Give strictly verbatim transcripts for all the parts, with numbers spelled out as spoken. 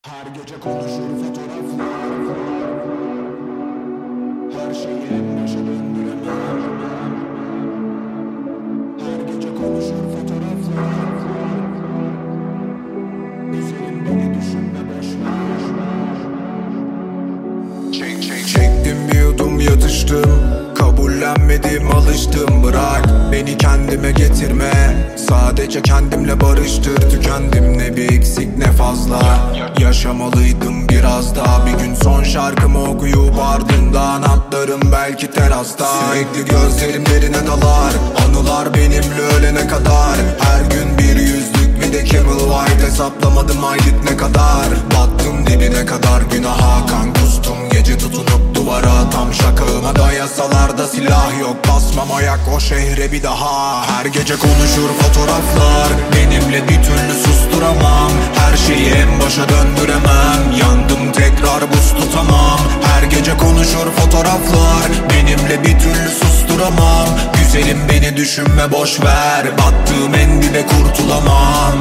Her gece konuşur fotoğraflar. Her şeyi en başa döndüremem. Her gece konuşur fotoğraflar. Güzelim beni düşünme boşver. Çek çek çektim bir yudum yatıştım. Kabullenmedim alıştım, bırak beni kendime getirme. Sadece kendimle barıştır, tükendim, ne bir eksik ne fazla. Yaşamalıydım biraz daha, bir gün son şarkımı okuyup ardından atlarım belki terasta. Sürekli gözlerim derine dalar, anılar benimle ölene kadar. Her gün bir yüzlük bir de Camel White, hesaplamadım aylık ne kadar. Battım dibine kadar günaha, kan kustum gece tutunup duvara. Tam şakağıma dayasalar da silah yok, basmam ayak o şehre bir daha. Her gece konuşur fotoğraflar, benimle bir türlü susturamam. Her şeyi en başa döndüremem, yandım tekrar buz tutamam. Her gece konuşur fotoğraflar, benimle bir türlü susturamam. Güzelim beni düşünme boşver, battığım en dibe kurtulamam.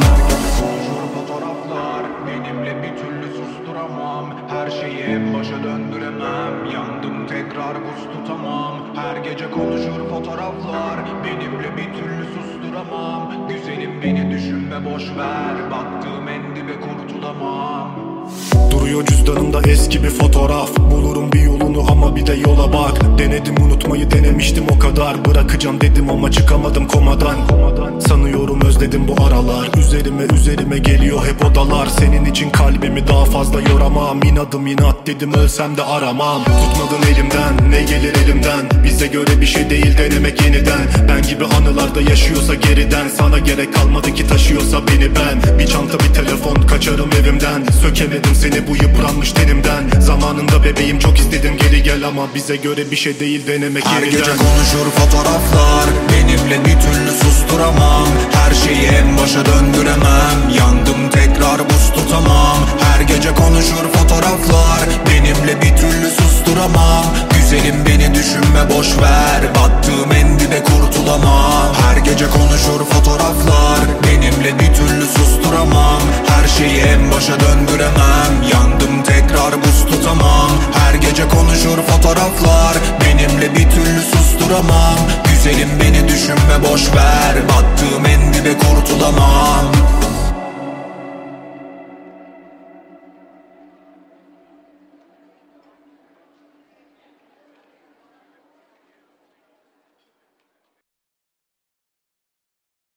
Benimle bir türlü susturamam. Her şeyi en başa döndüremem, yandım tekrar buz tutamam. Her gece konuşur fotoğraflar, benimle bir türlü susturamam. Güzelim beni düşünme boşver, baktığım en dibe kurtulamam. Duruyor cüzdanımda eski bir fotoğraf, bulurum bir yolunu ama bir de yola bak. Denedim unutmayı, denemiştim o kadar. Bırakacağım dedim ama çıkamadım komadan. Sanıyorum özledim bu aralar, üzerime üzerime geliyor hep odalar. Senin için kalbimi daha fazla yoramam, inadım inat dedim ölsem de aramam. Tutmadın elimden, ne gelir elimden, bize göre bir şey değil denemek yeniden. Ben gibi anılarda yaşıyorsa geriden, sana gerek kalmadı ki taşıyorsa beni ben. Bir çanta bir telefon, kaçarım evimden. Sökemedim seni bu yıpranmış tenimden. Zamanında bebeğim çok istedim geri gel ama bize göre bir şey değil denemek Her yeniden. gece konuşur fotoğraflar, benimle bir türlü susturamam. Her şeyi en başa döndüremem, yandım tekrar buz tutamam. Her gece konuşur fotoğraflar, benimle bir türlü susturamam. Güzelim beni düşünme boşver, battığım en dibe kurtulamam. Her gece konuşur fotoğraflar, benimle bir türlü susturamam. Her şeyi en başa döndüremem, yandım tekrar buz tutamam. Her gece konuşur fotoğraflar, benimle bir türlü susturamam. Güzelim beni düşünme boşver, battığım en dibe kurtulamam.